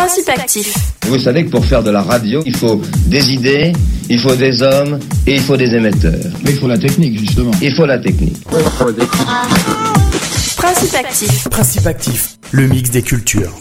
Principe actif. Vous savez que pour faire de la radio, il faut des idées, il faut des hommes et il faut des émetteurs. Mais il faut la technique, justement. Il faut la technique. Principe actif. Principe actif, le mix des cultures.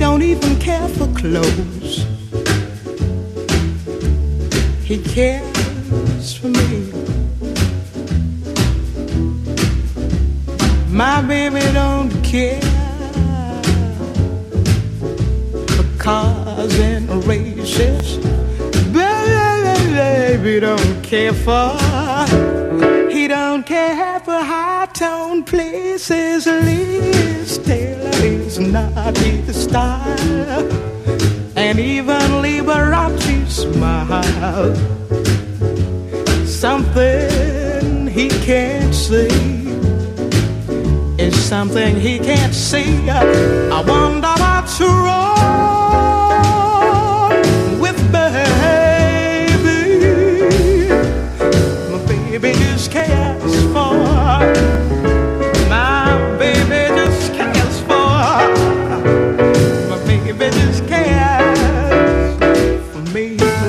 don't even care for clothes. He cares for me. My baby don't care for cars and races. Baby don't care for. He don't care for high-tone places. Liz Taylor is not his style, and even Liberace smile. Something he can't see is something he can't see. I wonder what's wrong with baby. My baby just cares for. My baby just cares for. My baby just cares for me.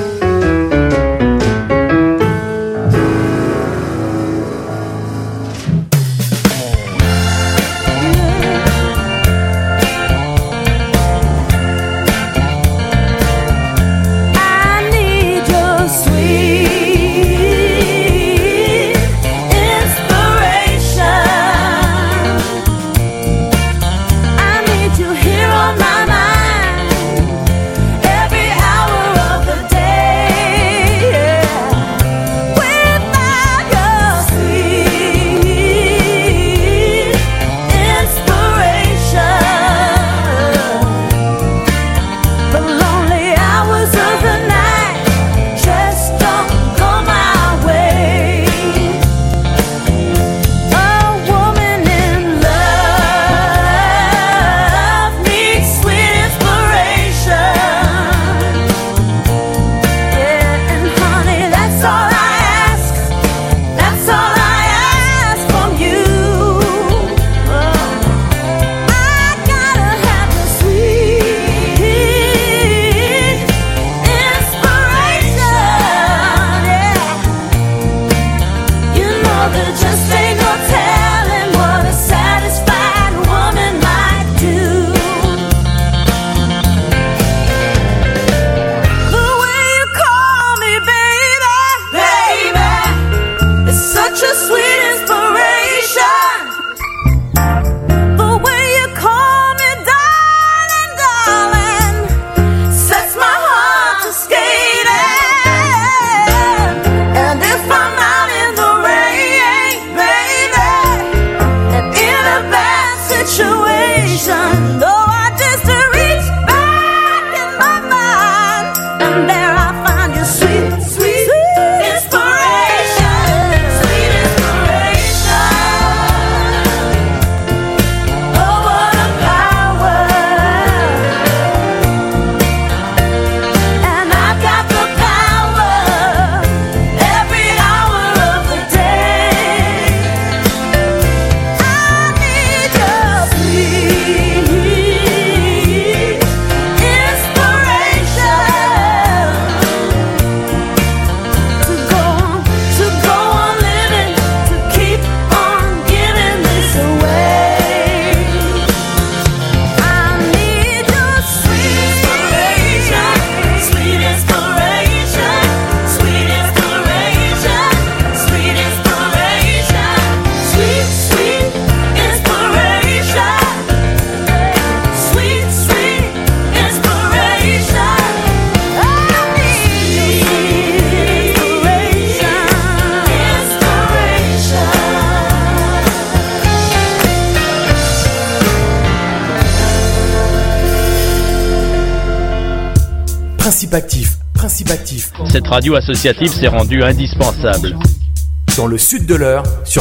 Principe actif. Cette radio associative s'est rendue indispensable. Dans le sud de l'Eure, sur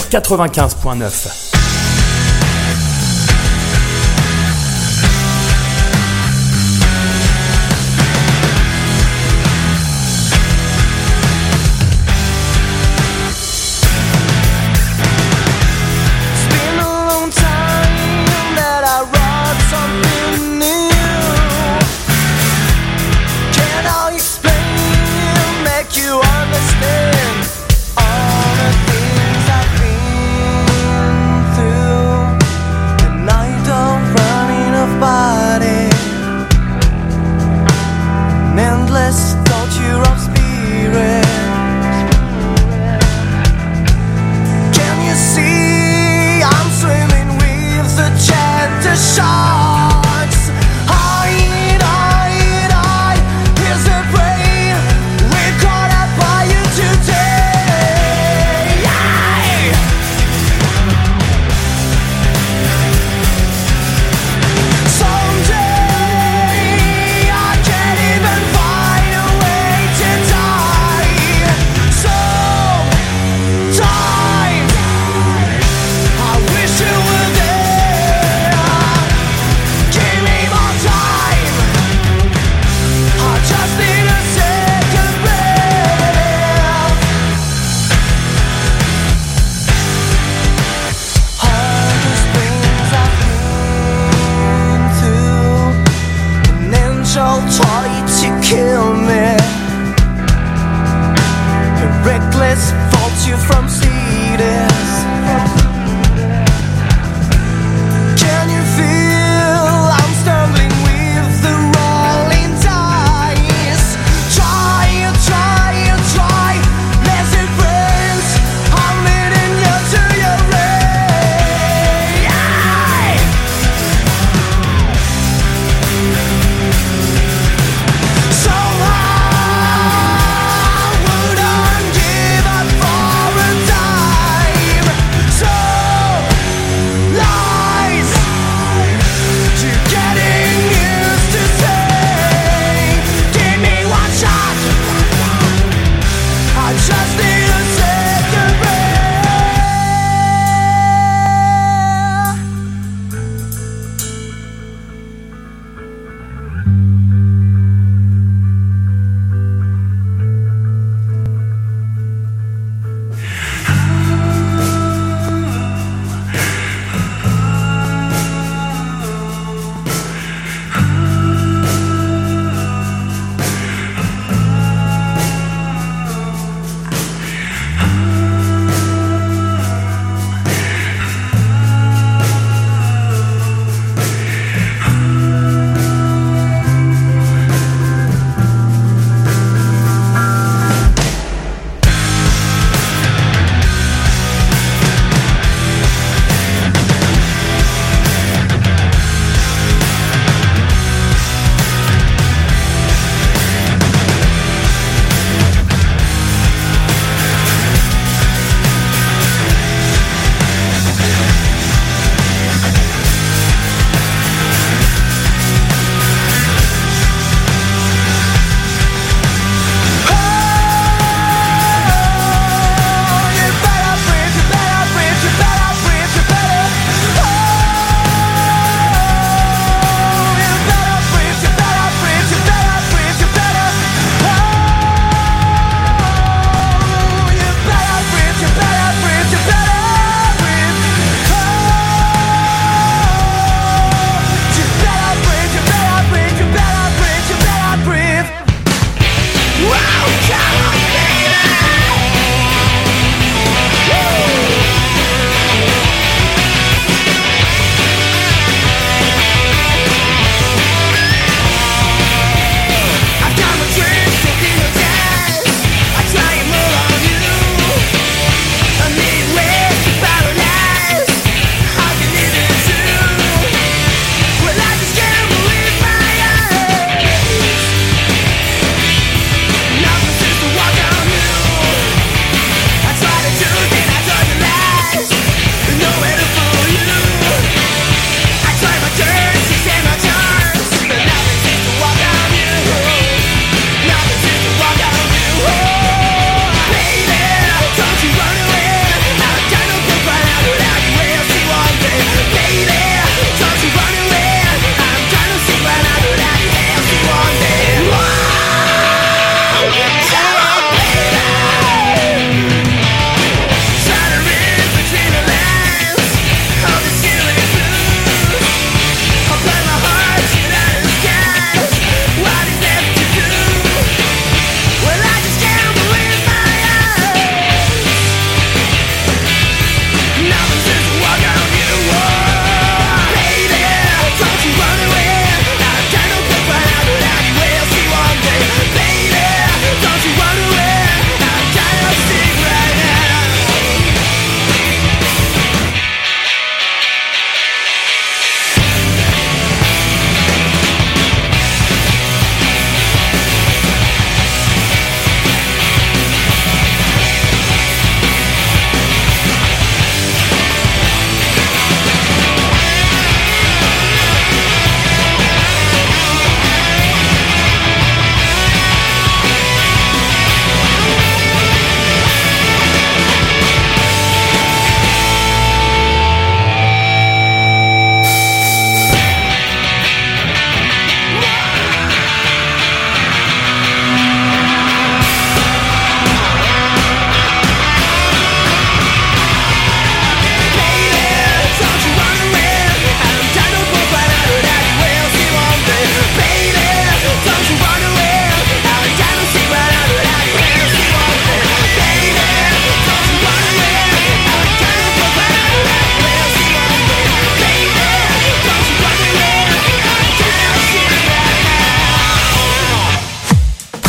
95.9. Understand all the things I've been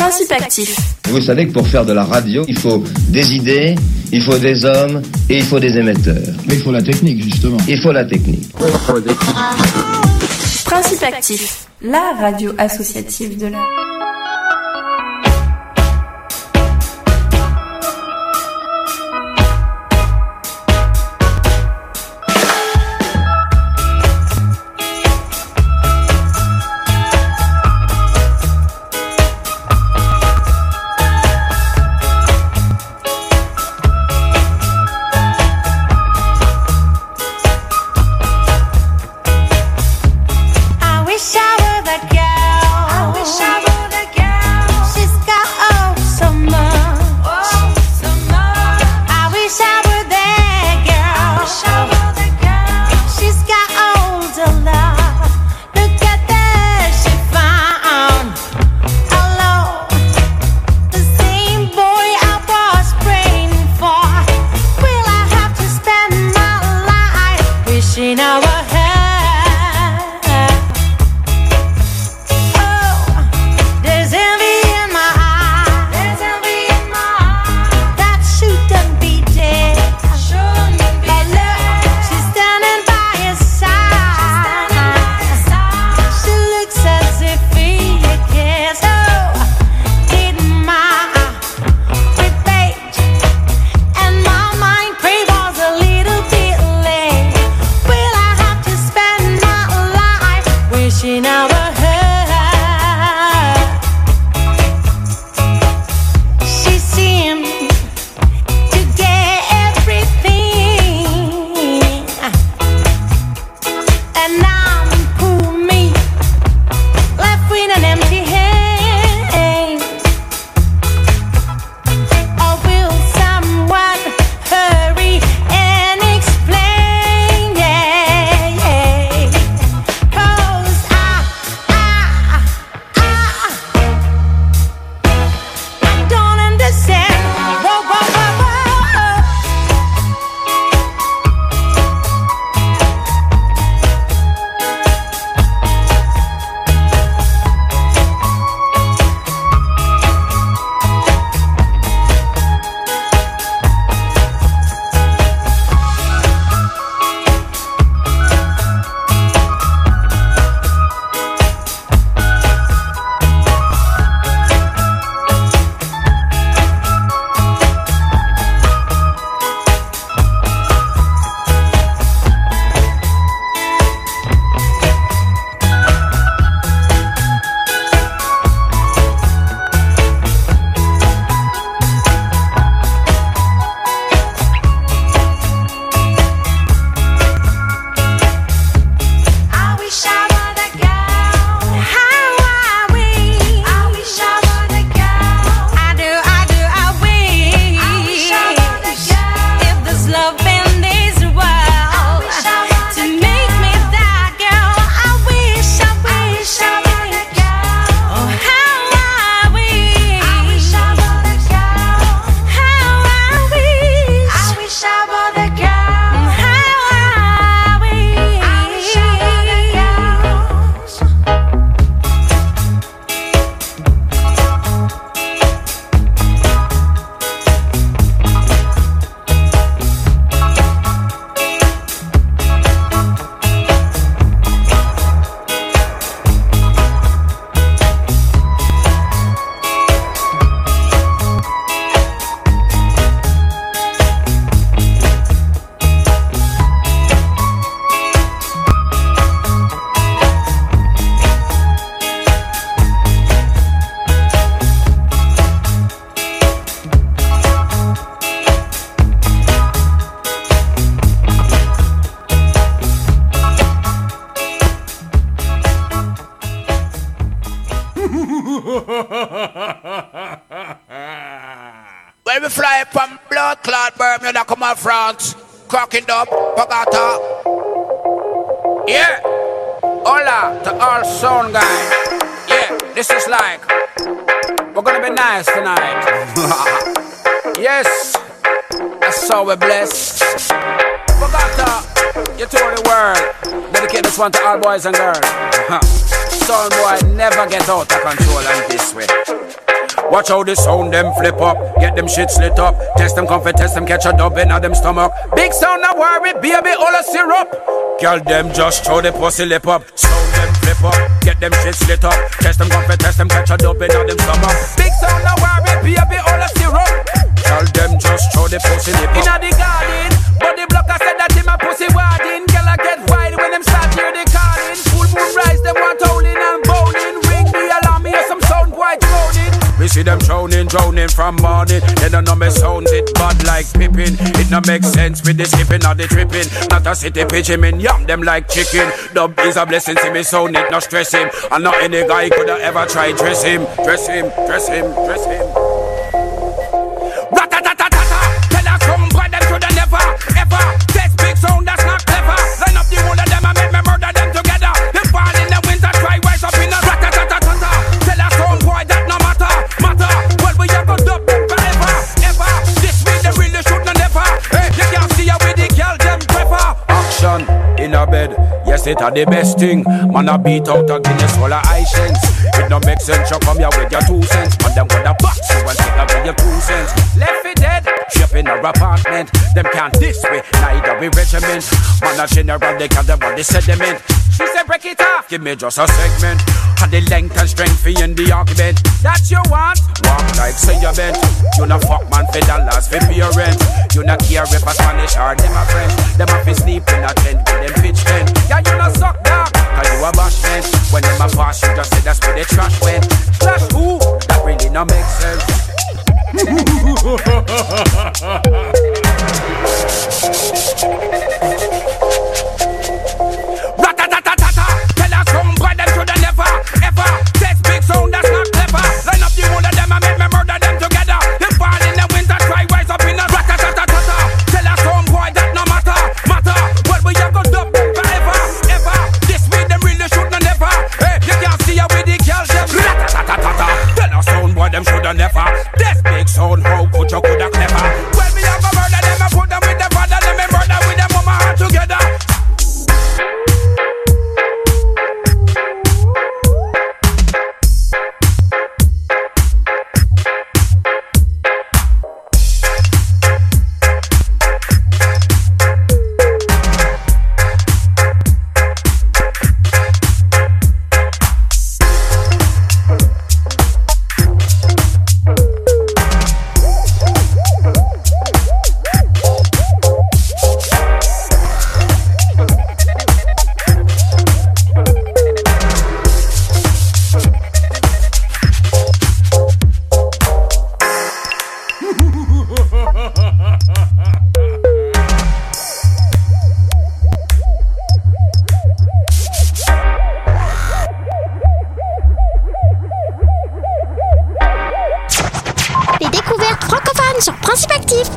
Principe actif. Vous savez que pour faire de la radio, il faut des idées, il faut des hommes et il faut des émetteurs. Mais il faut la technique, justement. Il faut la technique. Principe actif, la radio associative de l'heure. When we fly from blood clot Bermuda, come on France, cracking up, Bogota. Yeah, hola to all sound guys. Yeah, this is like, we're gonna be nice tonight. Yes, that's how we're blessed. Bogota, you told the world, dedicate this one to all boys and girls. Sound boy never get out of control and this way. Watch how the sound them flip up. Get them shit slit up. Test them comfort, test them catch a dub in them stomach. Big sound no worry, baby, all a syrup. Girl them just throw the pussy lip up. Sound them flip up. Get them shit slit up. Test them comfort, test them catch a dub in them stomach. Big sound no worry, baby, all a syrup. Girl them just throw the pussy lip up. Inna the garden, but the blocker said that him a pussy warding. Girl I get wild when them start hear the calling. Full moon rise, them want howling and bowling. Ring the alarm, hear some sound boy droning. We see them drowning from morning. They don't know me sounds it bad like Pippin. It no make sense with the skipping or the tripping. Not a city pitch him in, yum them like chicken. Dub is a blessing, see me sound it, not stress him. And not any guy could have ever tried dress him. Dress him, dress him, dress him. Rat-a-ta-ta-ta-ta. Tell us some boy them shoulda never, ever test big sound that's not clever. Line up the whole of them and make me murder them together. Them fall in the winter, try rise up in the rat-a-ta-ta-ta-ta. Tell us some boy that no matter. Well we are gonna dub them forever, ever. This mean they really should not never. Hey, you can't see how we the girl them prefer. Action in a bed, yes it are the best thing. Man a beat out a Guinness full of Ishens. It no make sense, you come here with your 2 cents. Man them gonna box you and take away your 2 cents. Left it dead, ship in our apartment. Them can't this way, neither we regiment. Man a general, they can't the body sediment. She said break it off, give me just a segment. And the length and strength for in the argument. That you want, walk like say you bent. You no fuck man for dollars for your rent. You no care if a Spanish or them a French. Them a fi sleep in a tent with them pitch tent. Yeah you no suck dog, cause you a bashment. When them a pass you just say that's where the trash went. Trash who? That really no make sense. Rat-a-ta-ta-ta-ta. Tell us some boy them shoulda never, ever test big sound that's not clever. Line up the whole of them and make me murder them together. Them fall in the winter, try rise up in a rat-a-ta-ta-ta-ta. Tell us some boy that no matter. Well we are gonna dub them forever, ever. This mean them really should not never. Hey, you can't see how we the girls them rat-a-ta-ta-ta-ta. Tell us some boy them shoulda never test big sound, how could you coulda clever. Well we are gonna murder them and put them with the father. Let me murder with them mama all together. Les découvertes francophones sur Principe Actif.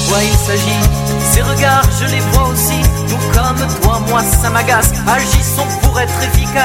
quoi il s'agit. Ces regards, je les vois aussi, tout comme toi, moi ça m'agace. Agissons pour être efficaces.